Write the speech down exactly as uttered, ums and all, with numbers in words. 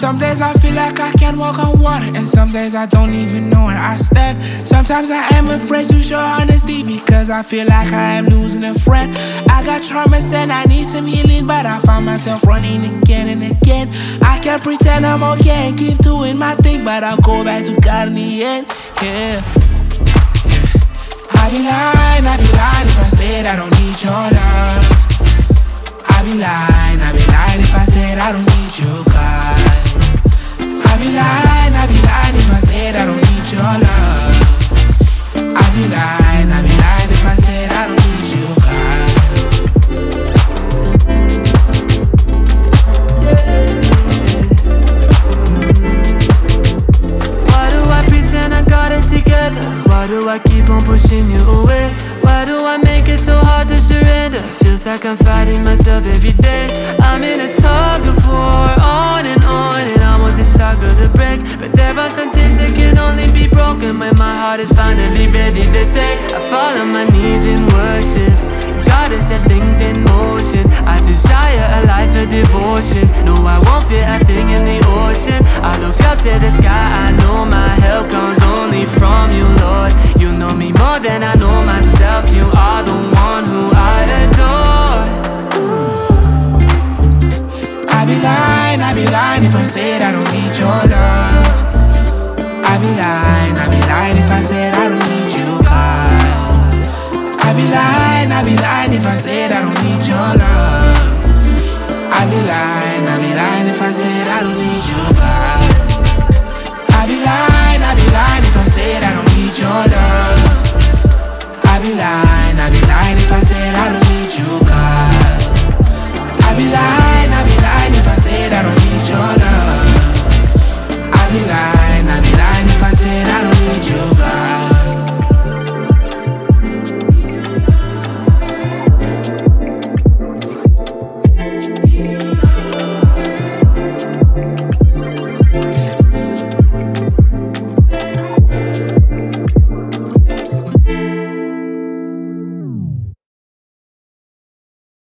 Some days I feel like I can't walk on water, and some days I don't even know where I stand. Sometimes I am afraid to show honesty because I feel like I am losing a friend. I got traumas and I need some healing, but I find myself running again and again. I can't pretend I'm okay and keep doing my thing, but I'll go back to God in the end. Yeah, yeah. I be lying, I be lying if I said I don't need your love. I be lying, I be lying if I said I don't need you, God. I be lying, I be lying if I said I don't need your love. I be lying, I be lying if I said I don't need you, God. Why do I pretend I got it together? Why do I keep on pushing you away? Why do I make it so hard to surrender? Feels like I'm fighting myself every day. I'm in a tug of war, on and on, and I want this saga to break. But there are some things that can only be broken when my heart is finally ready to say I fall on my knees in worship. God has set things in motion. I desire a life of devotion. No, I won't fear a thing in the ocean. I look up to the sky, I know my help comes only from you, Lord. You know me more than I know